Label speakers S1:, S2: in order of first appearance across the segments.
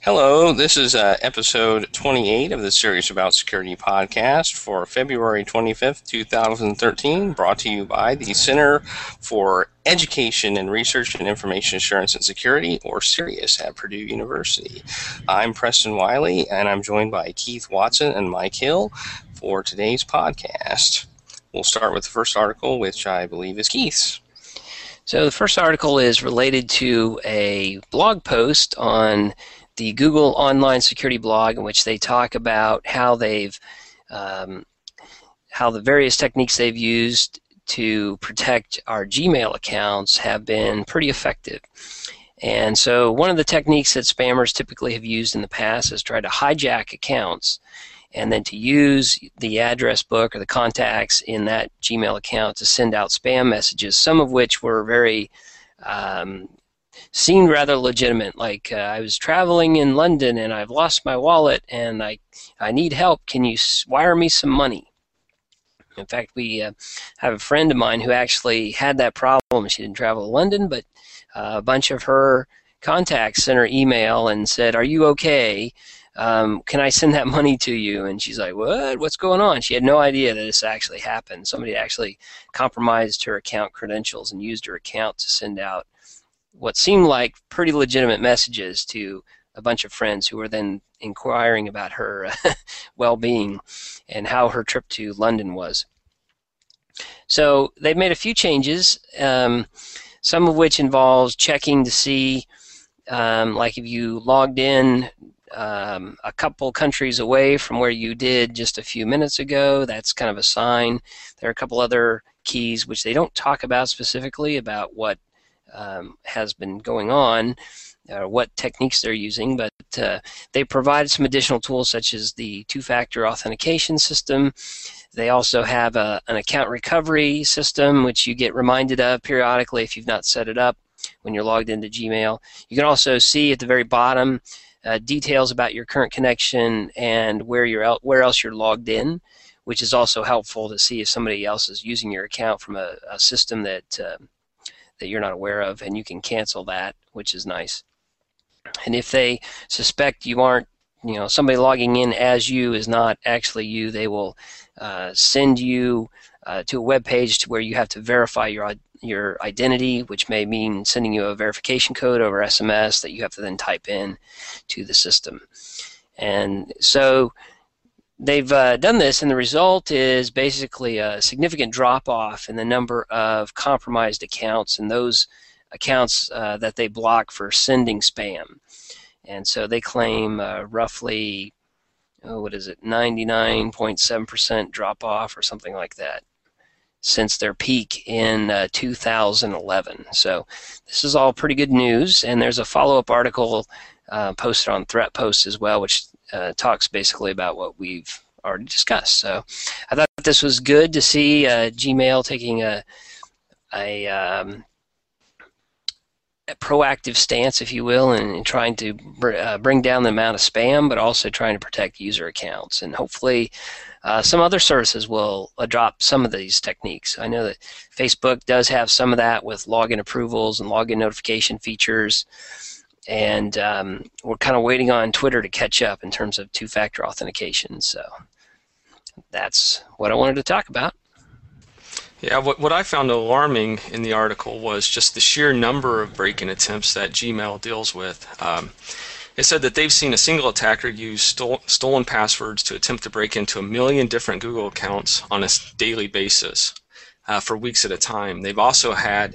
S1: Hello, this is episode 28 of the Serious About Security podcast for February 25th, 2013, brought to you by the Center for Education and Research in Information Assurance and Security, or CERIAS, at Purdue University. I'm Preston Wiley, and I'm joined by Keith Watson and Mike Hill for today's podcast. We'll start with the first article, which I believe is Keith's.
S2: So the first article is related to a blog post on the Google Online Security blog, in which they talk about how how the various techniques they've used to protect our Gmail accounts have been pretty effective. And so one of the techniques that spammers typically have used in the past is try to hijack accounts and then to use the address book or the contacts in that Gmail account to send out spam messages, some of which were very seemed rather legitimate, like I was traveling in London and I've lost my wallet and I need help. Can you wire me some money? In fact, we have a friend of mine who actually had that problem. She didn't travel to London, but a bunch of her contacts sent her email and said, "Are you okay? Can I send that money to you?" And she's like, "What? What's going on?" She had no idea that this actually happened. Somebody actually compromised her account credentials and used her account to send out what seemed like pretty legitimate messages to a bunch of friends who were then inquiring about her well-being and how her trip to London was. So they've made a few changes, some of which involves checking to see, like if you logged in a couple countries away from where you did just a few minutes ago, that's kind of a sign. There are a couple other keys which they don't talk about specifically about what has been going on, what techniques they're using, but they provide some additional tools such as the two-factor authentication system. They also have an account recovery system, which you get reminded of periodically if you've not set it up when you're logged into Gmail. You can also see at the very bottom details about your current connection and where else you're logged in, which is also helpful to see if somebody else is using your account from a system that you're not aware of, and you can cancel that, which is nice. And if they suspect you aren't, somebody logging in as you is not actually you, they will send you to a web page to where you have to verify your identity, which may mean sending you a verification code over SMS that you have to then type in to the system. And so they've done this, and the result is basically a significant drop-off in the number of compromised accounts and those accounts that they block for sending spam. And so they claim roughly, 99.7% drop-off or something like that since their peak in 2011. So this is all pretty good news, and there's a follow-up article posted on ThreatPost as well, which talks basically about what we've already discussed. So I thought this was good to see Gmail taking a proactive stance, if you will, and trying to bring down the amount of spam, but also trying to protect user accounts. And hopefully some other services will adopt some of these techniques. I know that Facebook does have some of that with login approvals and login notification features. And we're kind of waiting on Twitter to catch up in terms of two-factor authentication. So that's what I wanted to talk about.
S3: Yeah, what I found alarming in the article was just the sheer number of break-in attempts that Gmail deals with. It said that they've seen a single attacker use stolen passwords to attempt to break into 1 million different Google accounts on a daily basis for weeks at a time. They've also had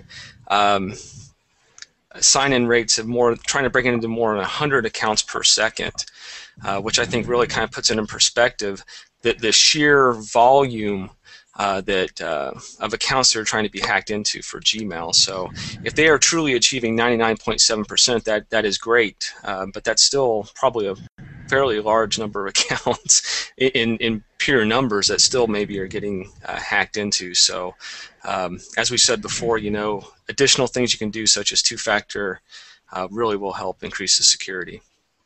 S3: sign-in rates of trying to break into more than 100 accounts per second, which I think really kind of puts it in perspective that the sheer volume of accounts that are trying to be hacked into for Gmail. So if they are truly achieving 99.7%, that is great, but that's still probably a fairly large number of accounts in pure numbers that still maybe are getting hacked into. So as we said before, additional things you can do such as two-factor really will help increase the security.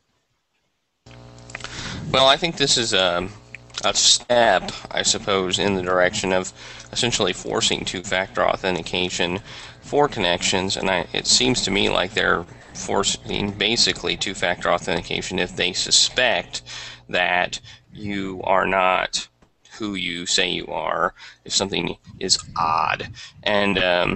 S1: Well, I think this is a step, I suppose, in the direction of essentially forcing two-factor authentication for connections, and it seems to me like they're forcing basically two-factor authentication if they suspect that you are not who you say you are, if something is odd. And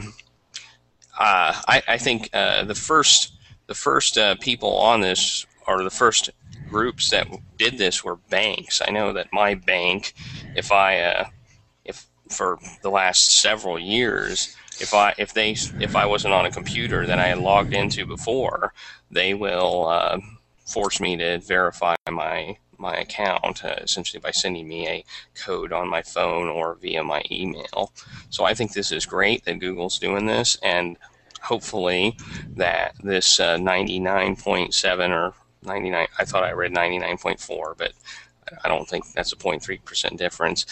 S1: I think the first people on this, or the first groups that did this, were banks. I know that my bank, if for the last several years, if I wasn't on a computer that I had logged into before, they will force me to verify my account, essentially by sending me a code on my phone or via my email. So I think this is great that Google's doing this, and hopefully that this 99.7 or 99, I thought I read 99.4, but I don't think that's a 0.3% difference.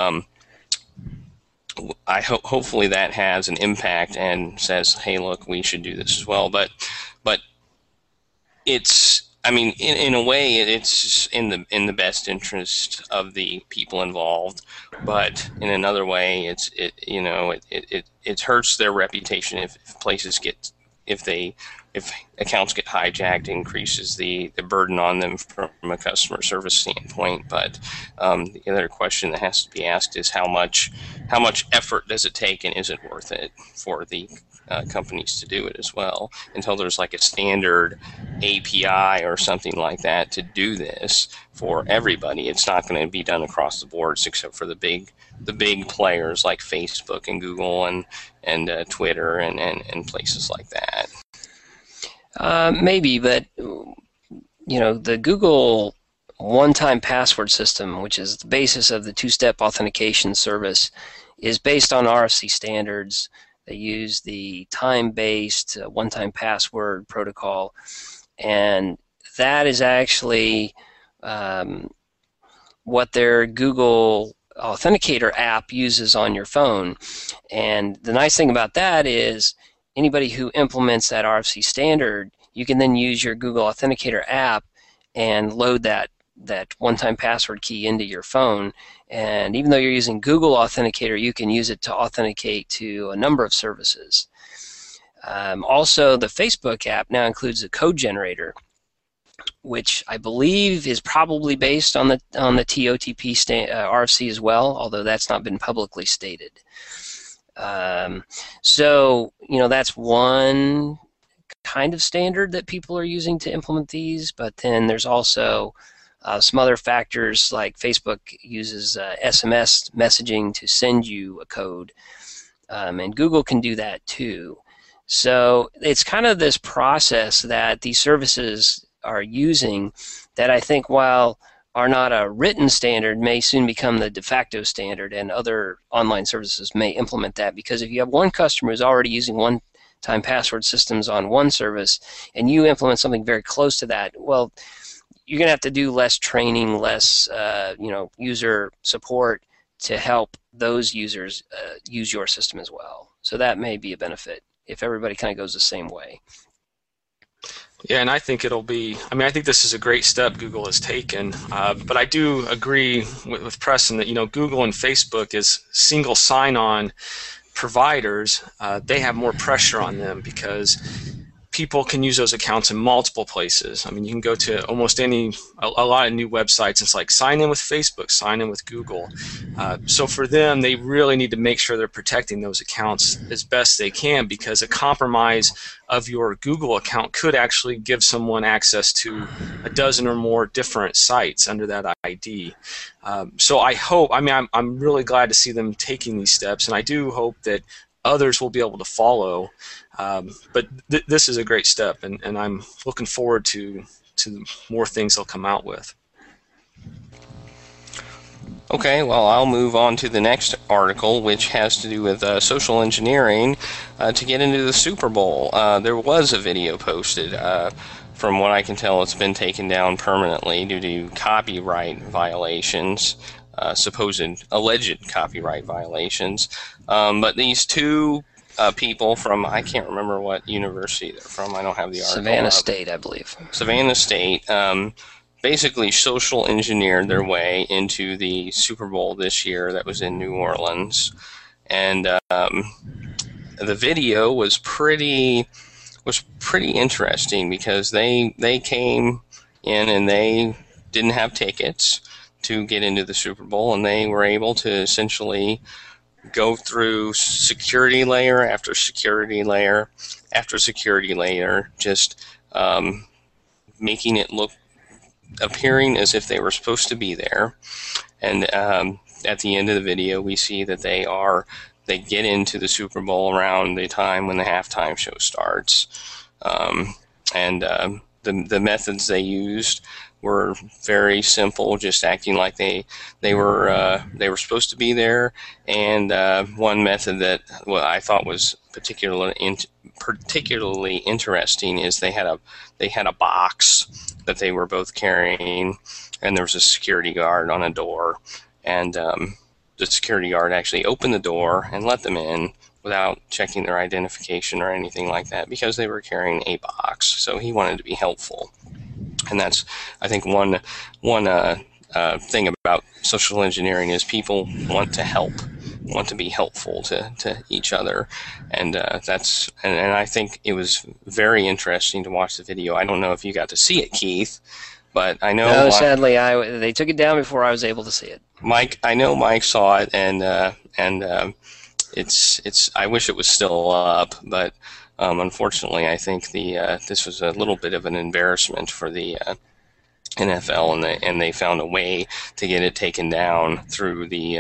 S1: Hopefully that has an impact and says, hey, look, we should do this as well. But it's, I mean, in a way, it's in the best interest of the people involved. But in another way, it hurts their reputation if places get, if accounts get hijacked, increases the burden on them from a customer service standpoint. But the other question that has to be asked is how much effort does it take, and is it worth it for the companies to do it as well, until there's like a standard API or something like that to do this for everybody. It's not going to be done across the board, except for the big players like Facebook and Google and Twitter and places like that.
S2: Maybe, but the Google one-time password system, which is the basis of the two-step authentication service, is based on RFC standards. They use the time-based one-time password protocol, and that is actually what their Google Authenticator app uses on your phone. And the nice thing about that is anybody who implements that RFC standard, you can then use your Google Authenticator app and load that one-time password key into your phone. And even though you're using Google Authenticator, you can use it to authenticate to a number of services. Also, the Facebook app now includes a code generator, which I believe is probably based on the TOTP RFC as well, although that's not been publicly stated. So that's one kind of standard that people are using to implement these, but then there's also some other factors, like Facebook uses SMS messaging to send you a code, and Google can do that too. So it's kind of this process that these services are using that I think, while are not a written standard, may soon become the de facto standard, and other online services may implement that. Because if you have one customer who's already using one-time password systems on one service, and you implement something very close to that, well, you're going to have to do less training, less user support to help those users use your system as well. So that may be a benefit if everybody kind of goes the same way.
S3: Yeah, and I think I think this is a great step Google has taken, but I do agree with Preston that, Google and Facebook as single sign-on providers, they have more pressure on them because people can use those accounts in multiple places. I mean, you can go to almost a lot of new websites. It's like sign in with Facebook, sign in with Google. So for them, they really need to make sure they're protecting those accounts as best they can, because a compromise of your Google account could actually give someone access to a dozen or more different sites under that ID. So I hope, I'm really glad to see them taking these steps, and I do hope that others will be able to follow. But this is a great step, and I'm looking forward to more things they'll come out with.
S1: Okay, well, I'll move on to the next article, which has to do with social engineering to get into the Super Bowl. There was a video posted. From what I can tell, it's been taken down permanently due to copyright violations, alleged copyright violations. But these two people from, I can't remember what university they're from. I don't have the article.
S2: Savannah State, I believe.
S1: Savannah State. Basically social engineered their way into the Super Bowl this year that was in New Orleans. And the video was pretty was pretty interesting because they came in and they didn't have tickets to get into the Super Bowl, and they were able to essentially go through security layer after security layer after security layer, just making it appearing as if they were supposed to be there. And at the end of the video, we see that they get into the Super Bowl around the time when the halftime show starts. The methods they used were very simple, just acting like they were supposed to be there. And one method that I thought was particularly interesting is they had a box that they were both carrying, and there was a security guard on a door, and the security guard actually opened the door and let them in without checking their identification or anything like that, because they were carrying a box. So he wanted to be helpful. And that's, I think, one thing about social engineering is people want to help, want to be helpful to each other, and I think it was very interesting to watch the video. I don't know if you got to see it, Keith, but I know.
S2: No, sadly, they took it down before I was able to see it.
S1: Mike, I know Mike saw it, and it's. I wish it was still up, but. Unfortunately, I think this was a little bit of an embarrassment for the NFL, and they found a way to get it taken down through the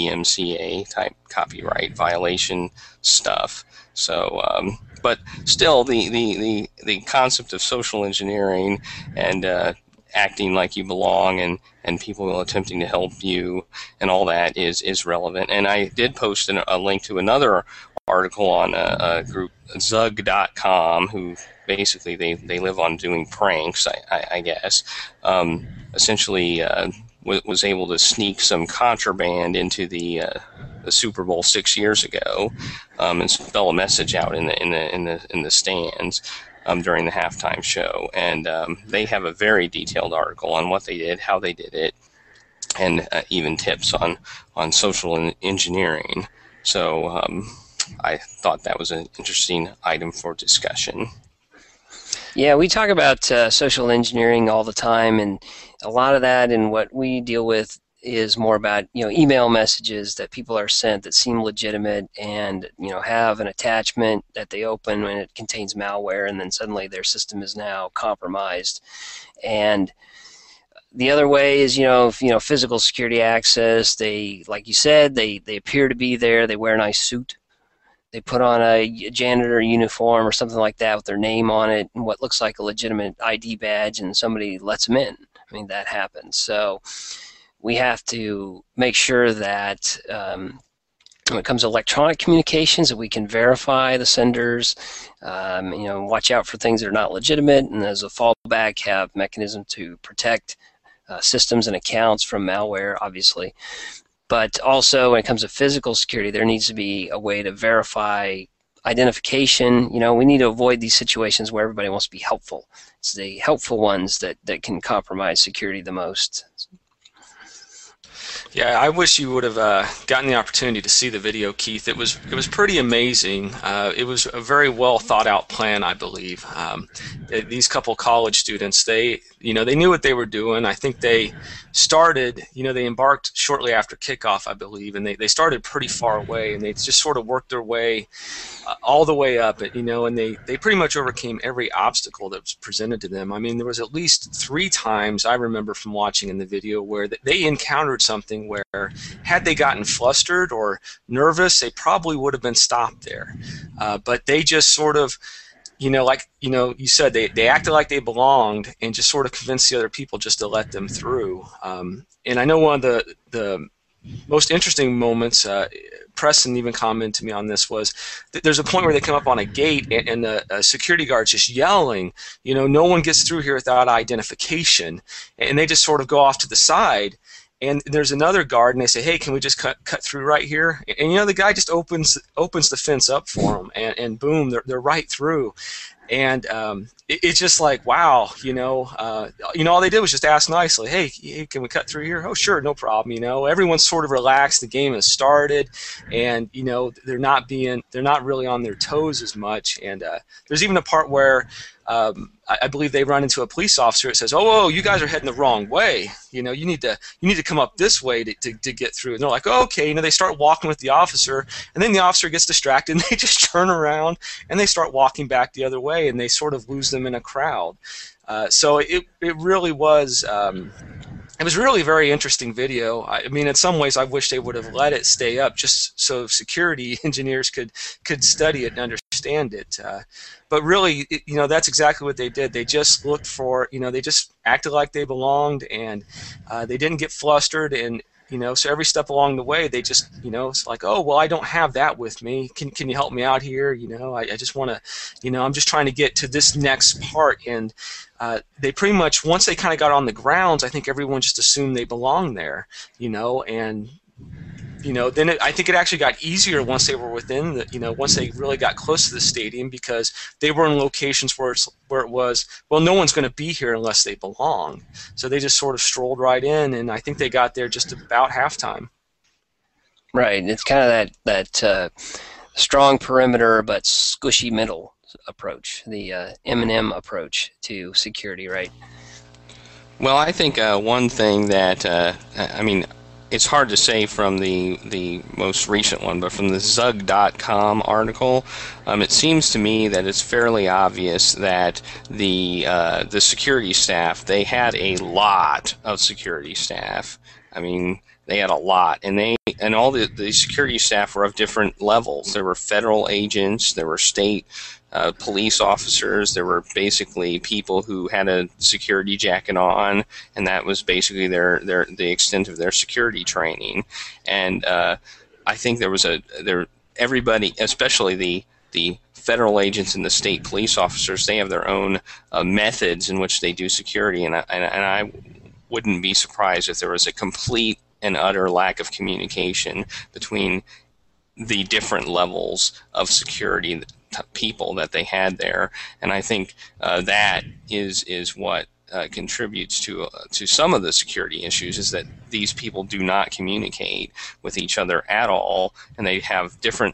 S1: DMCA type copyright violation stuff. So, but still, the concept of social engineering and acting like you belong and people attempting to help you and all that is relevant. And I did post a link to another article on a group, Zug.com, who basically they live on doing pranks, I guess. Essentially was able to sneak some contraband into the Super Bowl 6 years ago, and spell a message out in the stands during the halftime show. And they have a very detailed article on what they did, how they did it, and even tips on social engineering. So I thought that was an interesting item for discussion.
S2: Yeah, we talk about social engineering all the time, and a lot of that and what we deal with is more about email messages that people are sent that seem legitimate and have an attachment that they open when it contains malware, and then suddenly their system is now compromised. And the other way is physical security access. They, like you said, they appear to be there. They wear a nice suit. They put on a janitor uniform or something like that with their name on it and what looks like a legitimate ID badge, and somebody lets them in. I mean, that happens. So we have to make sure that when it comes to electronic communications, that we can verify the senders, watch out for things that are not legitimate, and as a fallback, have mechanism to protect systems and accounts from malware, obviously. But also, when it comes to physical security, there needs to be a way to verify identification. We need to avoid these situations where everybody wants to be helpful. It's the helpful ones that can compromise security the most.
S3: Yeah, I wish you would have gotten the opportunity to see the video, Keith. It was pretty amazing. It was a very well thought out plan, I believe. These couple college students, they knew what they were doing. I think they started, they embarked shortly after kickoff, I believe, and they started pretty far away, and they just sort of worked their way all the way up, and they pretty much overcame every obstacle that was presented to them. I mean, there was at least 3 times I remember from watching in the video where they encountered something where had they gotten flustered or nervous, they probably would have been stopped there. But they just sort of, you said, they acted like they belonged and just sort of convinced the other people just to let them through. And I know one of the most interesting moments, Preston even commented to me on this, was that there's a point where they come up on a gate and the security guard's just yelling, no one gets through here without identification, and they just sort of go off to the side. And there's another guard, and they say, "Hey, can we just cut through right here?" And the guy just opens the fence up for them, and boom, they're right through. And it's just like, wow, all they did was just ask nicely, hey, can we cut through here? Oh, sure, no problem. Everyone's sort of relaxed. The game has started, and they're not really on their toes as much. And there's even a part where I believe they run into a police officer that says, "Oh, you guys are heading the wrong way. You need to come up this way to get through." And they're like, "Oh, okay." They start walking with the officer, and then the officer gets distracted, and they just turn around and they start walking back the other way, and they sort of lose them in a crowd. So it really was. It was really a very interesting video. I mean, in some ways, I wish they would have let it stay up just so security engineers could study it and understand it. But really, that's exactly what they did. They just looked for, they just acted like they belonged, and they didn't get flustered. And so every step along the way, they just, it's like, oh, well, I don't have that with me. Can you help me out here? I just want to, I'm just trying to get to this next part. And they pretty much, once they kind of got on the grounds, I think everyone just assumed they belonged there, and then I think it actually got easier once they were within the, once they really got close to the stadium, because they were in locations where it was, well, no one's going to be here unless they belong. So they just sort of strolled right in, and I think they got there just about halftime.
S2: Right. It's kind of that strong perimeter but squishy middle approach, the M&M approach to security, right?
S1: Well, I think one thing that, it's hard to say from the most recent one, but from the Zug.com article, it seems to me that it's fairly obvious that the security staff, they had a lot of security staff. I mean, they had a lot, and all the security staff were of different levels. There were federal agents, there were state police officers, there were basically people who had a security jacket on, and that was basically the extent of their security training. And I think everybody, especially the federal agents and the state police officers, they have their own methods in which they do security, and I wouldn't be surprised if there was a complete and utter lack of communication between the different levels of security people that they had there. And I think that is what contributes to some of the security issues, is that these people do not communicate with each other at all, and they have different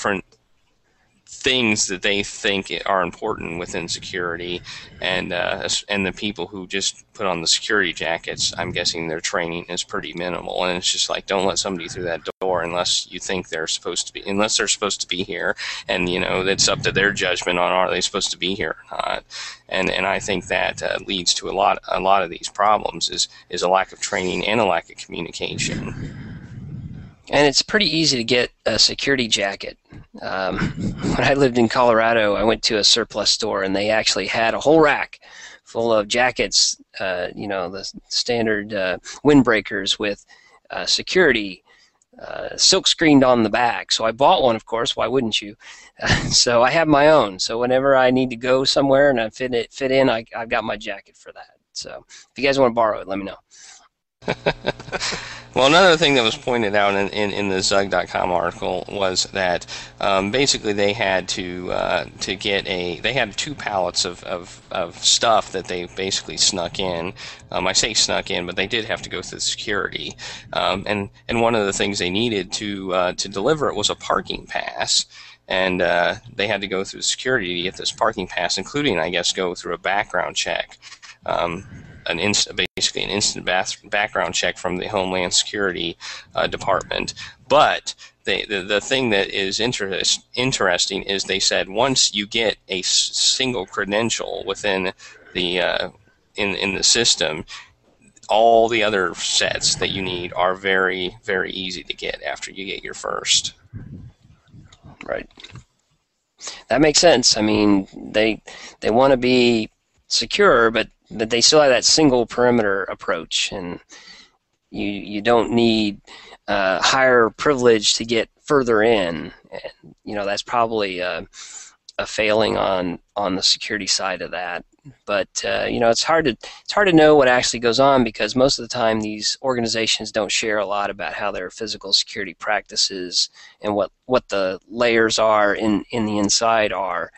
S1: things that they think are important within security, and the people who just put on the security jackets, I'm guessing their training is pretty minimal, and it's just like, don't let somebody through that door unless you think they're supposed to be here, and it's up to their judgment on, are they supposed to be here or not. And I think that leads to a lot of these problems is a lack of training and a lack of communication.
S2: And it's pretty easy to get a security jacket. When I lived in Colorado, I went to a surplus store, and they actually had a whole rack full of jackets, the standard windbreakers with security silk screened on the back. So I bought one, of course. Why wouldn't you? So I have my own. So whenever I need to go somewhere and I fit in, I've got my jacket for that. So if you guys want to borrow it, let me know.
S1: Well, another thing that was pointed out in the Zug.com article was that basically they had to get they had 2 pallets of stuff that they basically snuck in. I say snuck in, but they did have to go through security. And one of the things they needed to deliver it was a parking pass. And they had to go through security to get this parking pass, including, I guess, go through a background check. Basically an instant background check from the Homeland Security Department. But the thing that is interesting is they said once you get a single credential within the in the system, all the other sets that you need are very, very easy to get after you get your first.
S2: Right. That makes sense. I mean, they want to be secure, but they still have that single perimeter approach, and you don't need higher privilege to get further in. And, that's probably a failing on the security side of that. But it's hard to know what actually goes on, because most of the time these organizations don't share a lot about how their physical security practices and what the layers are in the inside are.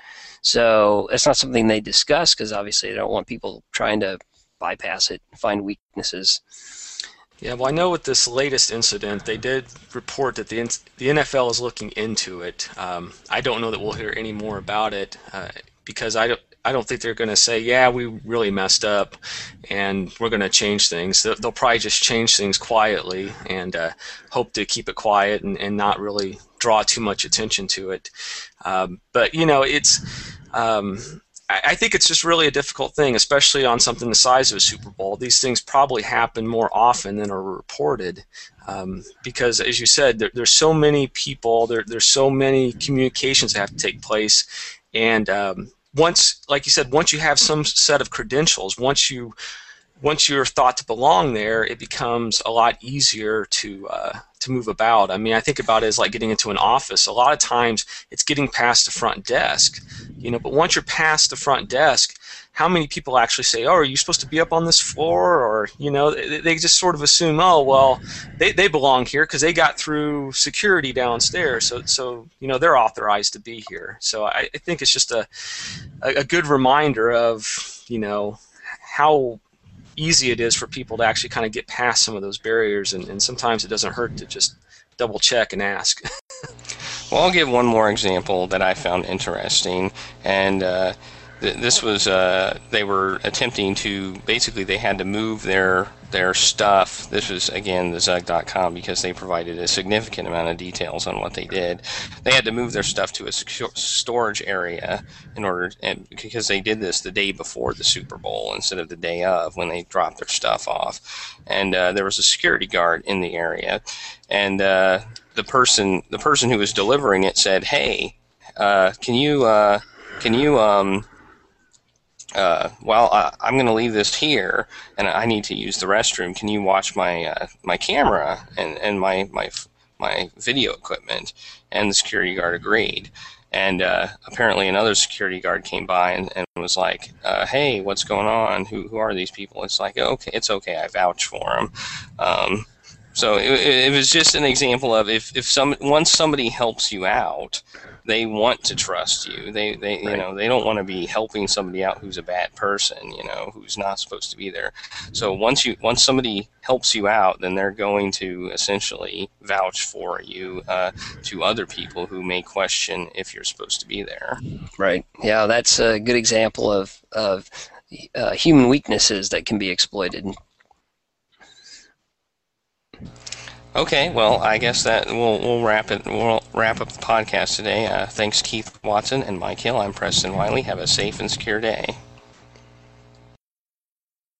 S2: So it's not something they discuss because obviously they don't want people trying to bypass it, find weaknesses.
S3: Yeah, well, I know with this latest incident, they did report that the NFL is looking into it. I don't know that we'll hear any more about it because I don't think they're going to say, yeah, we really messed up and we're going to change things. They'll probably just change things quietly and hope to keep it quiet and not really draw too much attention to it. But, it's... I think it's just really a difficult thing, especially on something the size of a Super Bowl. These things probably happen more often than are reported because, as you said, there's so many people, there's so many communications that have to take place. And once, like you said, once you have some set of credentials, once you're thought to belong there, it becomes a lot easier to move about. I mean, I think about it as like getting into an office. A lot of times it's getting past the front desk, but once you're past the front desk, how many people actually say, oh, are you supposed to be up on this floor? Or, they just sort of assume, oh, well, they belong here because they got through security downstairs. So they're authorized to be here. So I think it's just a good reminder of, how easy it is for people to actually kind of get past some of those barriers, and sometimes it doesn't hurt to just double check and ask.
S1: Well, I'll give one more example that I found interesting, and this was they were attempting to, basically they had to move their stuff. This was, again, the Zug.com, because they provided a significant amount of details on what they did. They had to move their stuff to a storage area and because they did this the day before the Super Bowl instead of the day of when they dropped their stuff off. And there was a security guard in the area, and the person who was delivering it said, "Hey, can you I'm going to leave this here, and I need to use the restroom. Can you watch my my camera and my video equipment?" And the security guard agreed. And apparently another security guard came by and was like, "Hey, what's going on? Who are these people?" It's like, okay, it's okay. I vouch for them. So it was just an example of once somebody helps you out, they want to trust you. They
S2: Right.
S1: They don't want to be helping somebody out who's a bad person, who's not supposed to be there. So once somebody helps you out, then they're going to essentially vouch for you to other people who may question if you're supposed to be there.
S2: Right. Yeah, that's a good example of human weaknesses that can be exploited.
S1: Okay, well, I guess that we'll wrap it. We'll wrap up the podcast today. Thanks, Keith Watson and Mike Hill. I'm Preston Wiley. Have a safe and secure day.